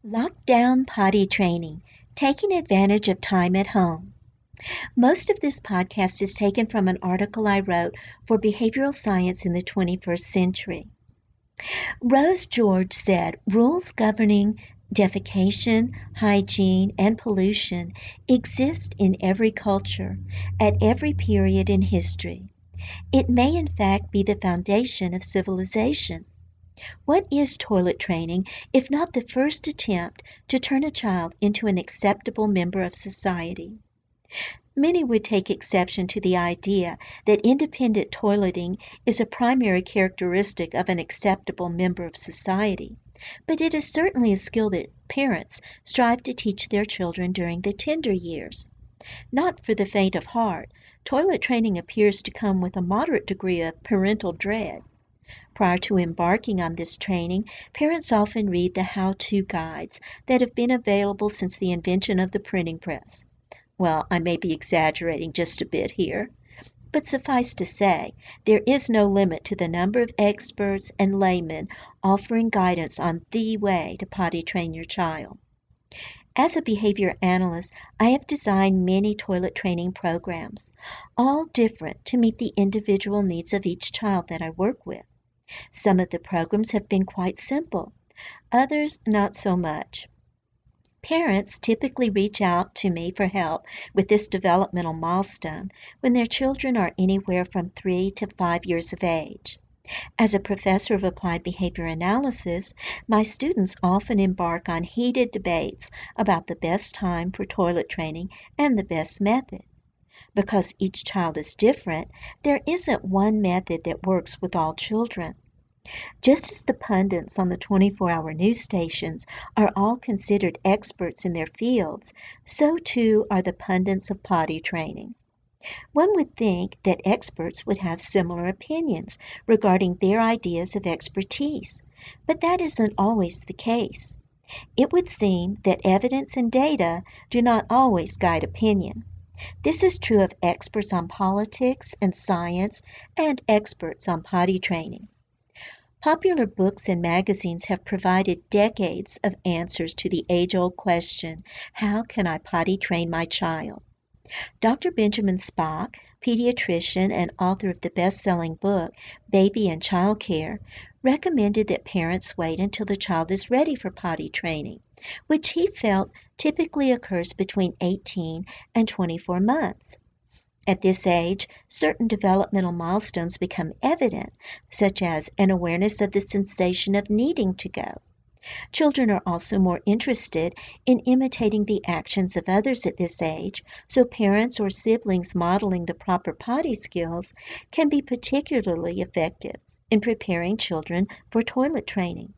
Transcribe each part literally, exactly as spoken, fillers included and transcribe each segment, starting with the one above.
Lockdown potty training, taking advantage of time at home. Most of this podcast is taken from an article I wrote for Behavioral Science in the twenty-first Century. Rose George said rules governing defecation, hygiene, and pollution exist in every culture, at every period in history. It may in fact be the foundation of civilization. What is toilet training if not the first attempt to turn a child into an acceptable member of society? Many would take exception to the idea that independent toileting is a primary characteristic of an acceptable member of society, but it is certainly a skill that parents strive to teach their children during the tender years. Not for the faint of heart, toilet training appears to come with a moderate degree of parental dread. Prior to embarking on this training, parents often read the how-to guides that have been available since the invention of the printing press. Well, I may be exaggerating just a bit here, but suffice to say, there is no limit to the number of experts and laymen offering guidance on the way to potty train your child. As a behavior analyst, I have designed many toilet training programs, all different to meet the individual needs of each child that I work with. Some of the programs have been quite simple, others not so much. Parents typically reach out to me for help with this developmental milestone when their children are anywhere from three to five years of age. As a professor of applied behavior analysis, my students often embark on heated debates about the best time for toilet training and the best method. Because each child is different, there isn't one method that works with all children. Just as the pundits on the twenty-four hour news stations are all considered experts in their fields, so too are the pundits of potty training. One would think that experts would have similar opinions regarding their ideas of expertise, but that isn't always the case. It would seem that evidence and data do not always guide opinion. This is true of experts on politics and science and experts on potty training. Popular books and magazines have provided decades of answers to the age-old question, how can I potty train my child? Doctor Benjamin Spock, pediatrician and author of the best-selling book, Baby and Child Care, recommended that parents wait until the child is ready for potty training, which he felt typically occurs between eighteen and twenty-four months. At this age, certain developmental milestones become evident, such as an awareness of the sensation of needing to go. Children are also more interested in imitating the actions of others at this age, so parents or siblings modeling the proper potty skills can be particularly effective in preparing children for toilet training.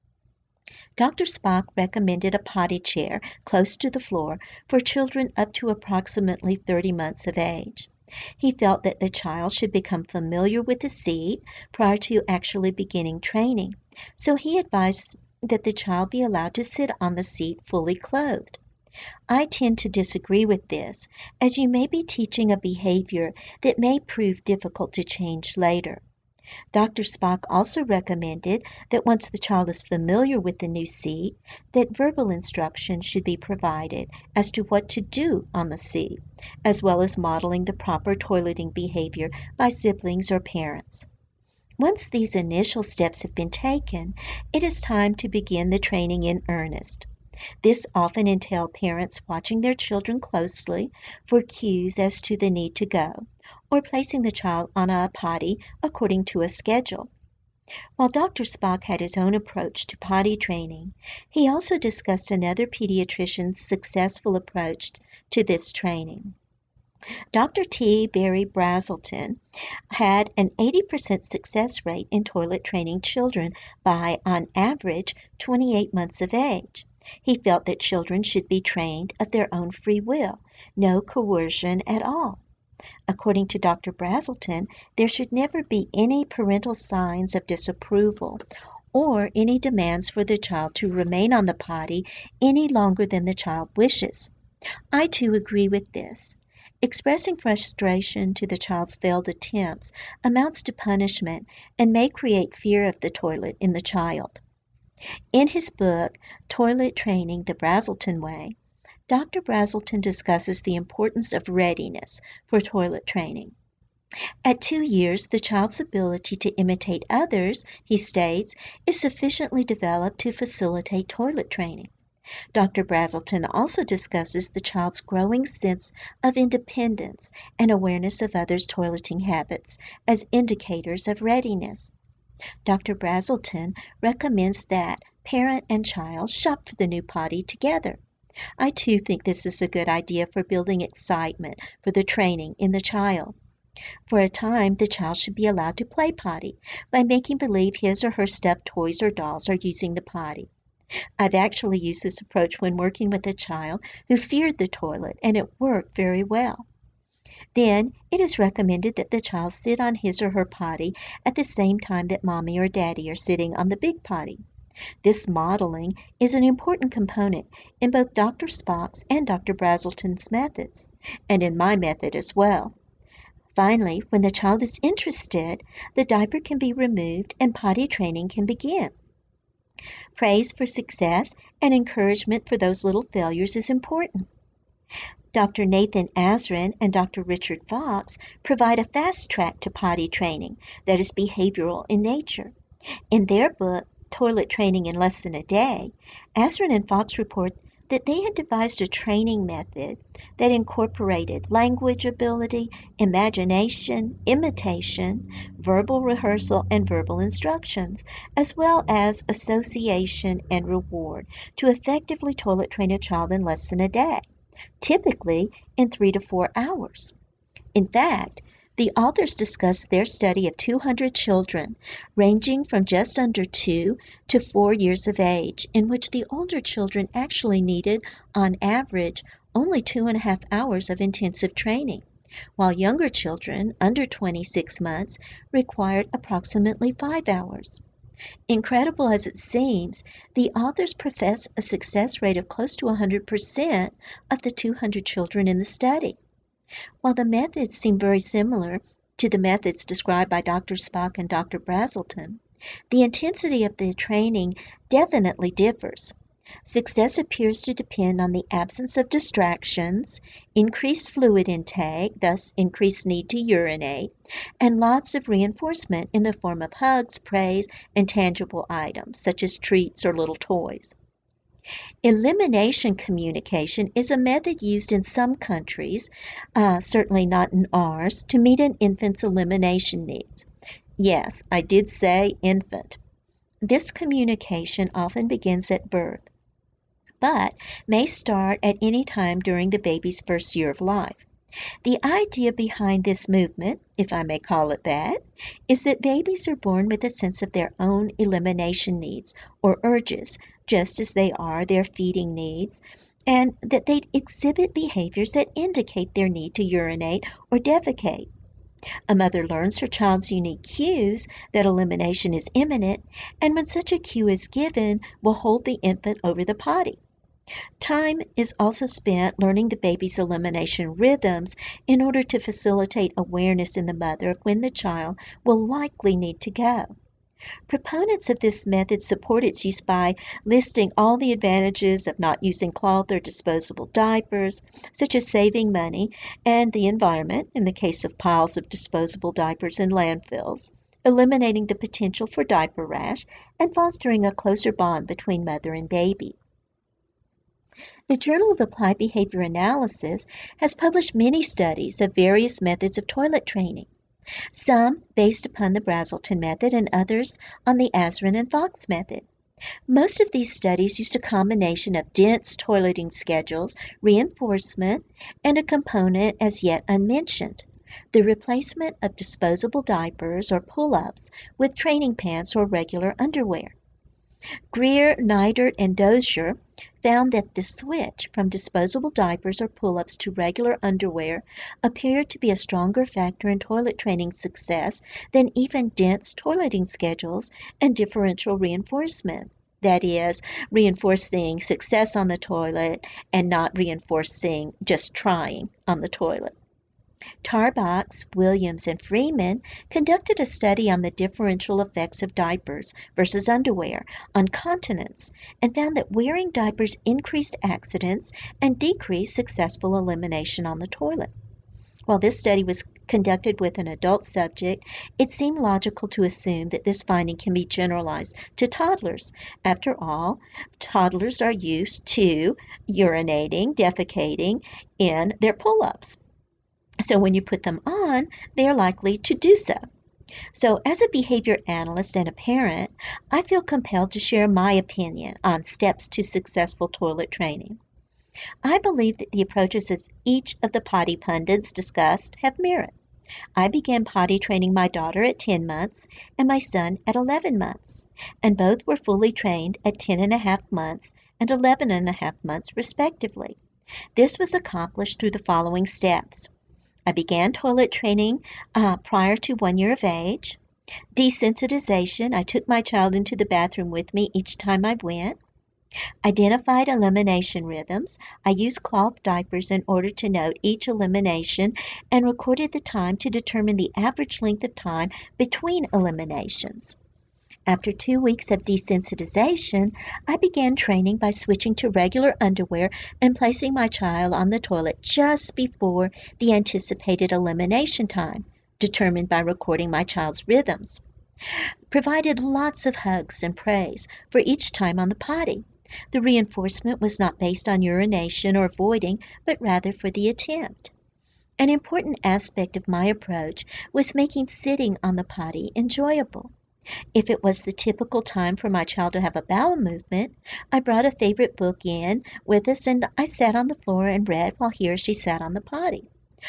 Doctor Spock recommended a potty chair close to the floor for children up to approximately thirty months of age. He felt that the child should become familiar with the seat prior to actually beginning training, so he advised that the child be allowed to sit on the seat fully clothed. I tend to disagree with this, as you may be teaching a behavior that may prove difficult to change later. Doctor Spock also recommended that once the child is familiar with the new seat, that verbal instruction should be provided as to what to do on the seat, as well as modeling the proper toileting behavior by siblings or parents. Once these initial steps have been taken, it is time to begin the training in earnest. This often entails parents watching their children closely for cues as to the need to go, or placing the child on a potty according to a schedule. While Doctor Spock had his own approach to potty training, he also discussed another pediatrician's successful approach to this training. Doctor T. Barry Brazelton had an eighty percent success rate in toilet training children by, on average, twenty-eight months of age. He felt that children should be trained of their own free will, no coercion at all. According to Doctor Brazelton, there should never be any parental signs of disapproval or any demands for the child to remain on the potty any longer than the child wishes. I too agree with this. Expressing frustration to the child's failed attempts amounts to punishment and may create fear of the toilet in the child. In his book, Toilet Training the Brazelton Way, Doctor Brazelton discusses the importance of readiness for toilet training. At two years, the child's ability to imitate others, he states, is sufficiently developed to facilitate toilet training. Doctor Brazelton also discusses the child's growing sense of independence and awareness of others' toileting habits as indicators of readiness. Doctor Brazelton recommends that parent and child shop for the new potty together. I too think this is a good idea for building excitement for the training in the child. For a time, the child should be allowed to play potty by making believe his or her stuffed toys or dolls are using the potty. I've actually used this approach when working with a child who feared the toilet, and it worked very well. Then, it is recommended that the child sit on his or her potty at the same time that mommy or daddy are sitting on the big potty. This modeling is an important component in both Doctor Spock's and Doctor Brazelton's methods, and in my method as well. Finally, when the child is interested, the diaper can be removed and potty training can begin. Praise for success and encouragement for those little failures is important. Doctor Nathan Azrin and Doctor Richard Fox provide a fast track to potty training that is behavioral in nature. In their book, Toilet Training in Less Than a Day, Azrin and Fox report that they had devised a training method that incorporated language ability, imagination, imitation, verbal rehearsal, and verbal instructions, as well as association and reward to effectively toilet train a child in less than a day, typically in three to four hours. In fact, the authors discussed their study of two hundred children ranging from just under two to four years of age, in which the older children actually needed, on average, only two and a half hours of intensive training, while younger children, under twenty-six months, required approximately five hours. Incredible as it seems, the authors profess a success rate of close to one hundred percent of the two hundred children in the study. While the methods seem very similar to the methods described by Doctor Spock and Doctor Brazelton, the intensity of the training definitely differs. Success appears to depend on the absence of distractions, increased fluid intake, thus increased need to urinate, and lots of reinforcement in the form of hugs, praise, and tangible items, such as treats or little toys. Elimination communication is a method used in some countries, uh, certainly not in ours, to meet an infant's elimination needs. Yes, I did say infant. This communication often begins at birth, but may start at any time during the baby's first year of life. The idea behind this movement, if I may call it that, is that babies are born with a sense of their own elimination needs or urges, just as they are their feeding needs, and that they exhibit behaviors that indicate their need to urinate or defecate. A mother learns her child's unique cues that elimination is imminent, and when such a cue is given, will hold the infant over the potty. Time is also spent learning the baby's elimination rhythms in order to facilitate awareness in the mother of when the child will likely need to go. Proponents of this method support its use by listing all the advantages of not using cloth or disposable diapers, such as saving money and the environment in the case of piles of disposable diapers in landfills, eliminating the potential for diaper rash, and fostering a closer bond between mother and baby. The Journal of Applied Behavior Analysis has published many studies of various methods of toilet training, some based upon the Brazelton method and others on the Azrin and Fox method. Most of these studies used a combination of dense toileting schedules, reinforcement, and a component as yet unmentioned, the replacement of disposable diapers or pull-ups with training pants or regular underwear. Greer, Neidert, and Dozier found that the switch from disposable diapers or pull-ups to regular underwear appeared to be a stronger factor in toilet training success than even dense toileting schedules and differential reinforcement. That is, reinforcing success on the toilet and not reinforcing just trying on the toilet. Tarbox, Williams, and Freeman conducted a study on the differential effects of diapers versus underwear on continence and found that wearing diapers increased accidents and decreased successful elimination on the toilet. While this study was conducted with an adult subject, it seemed logical to assume that this finding can be generalized to toddlers. After all, toddlers are used to urinating, defecating in their pull-ups. So when you put them on, they are likely to do so. So as a behavior analyst and a parent, I feel compelled to share my opinion on steps to successful toilet training. I believe that the approaches of each of the potty pundits discussed have merit. I began potty training my daughter at ten months and my son at eleven months, and both were fully trained at ten and a half months and eleven and a half months respectively. This was accomplished through the following steps. I began toilet training uh, prior to one year of age. Desensitization, I took my child into the bathroom with me each time I went. Identified elimination rhythms. I used cloth diapers in order to note each elimination and recorded the time to determine the average length of time between eliminations. After two weeks of desensitization, I began training by switching to regular underwear and placing my child on the toilet just before the anticipated elimination time, determined by recording my child's rhythms. Provided lots of hugs and praise for each time on the potty. The reinforcement was not based on urination or voiding, but rather for the attempt. An important aspect of my approach was making sitting on the potty enjoyable. If it was the typical time for my child to have a bowel movement, I brought a favorite book in with us and I sat on the floor and read while he or she sat on the potty.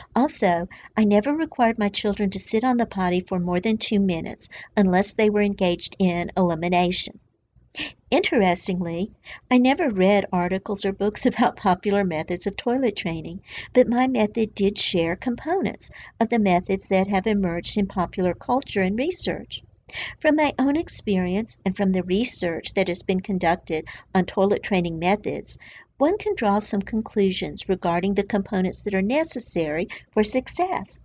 Also, I never required my children to sit on the potty for more than two minutes unless they were engaged in elimination. Interestingly, I never read articles or books about popular methods of toilet training, but my method did share components of the methods that have emerged in popular culture and research. From my own experience and from the research that has been conducted on toilet training methods, one can draw some conclusions regarding the components that are necessary for success.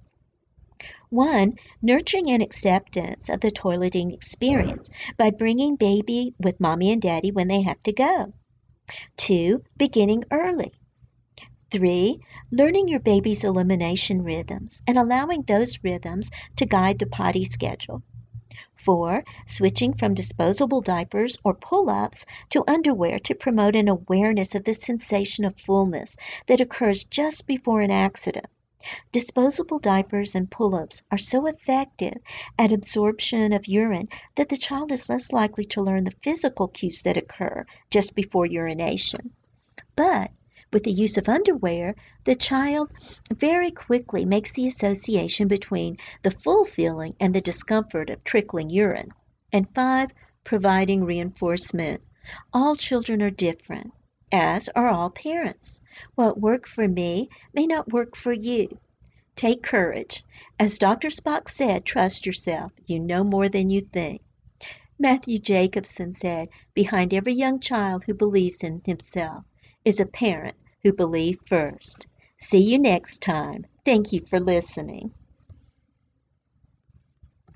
One, nurturing an acceptance of the toileting experience by bringing baby with mommy and daddy when they have to go. Two, beginning early. Three, learning your baby's elimination rhythms and allowing those rhythms to guide the potty schedule. Four, switching from disposable diapers or pull-ups to underwear to promote an awareness of the sensation of fullness that occurs just before an accident. Disposable diapers and pull-ups are so effective at absorption of urine that the child is less likely to learn the physical cues that occur just before urination. But with the use of underwear, the child very quickly makes the association between the full feeling and the discomfort of trickling urine. And five, providing reinforcement. All children are different, as are all parents. What worked for me may not work for you. Take courage. As Doctor Spock said, trust yourself. You know more than you think. Matthew Jacobson said, behind every young child who believes in himself is a parent who believed first. See you next time. Thank you for listening.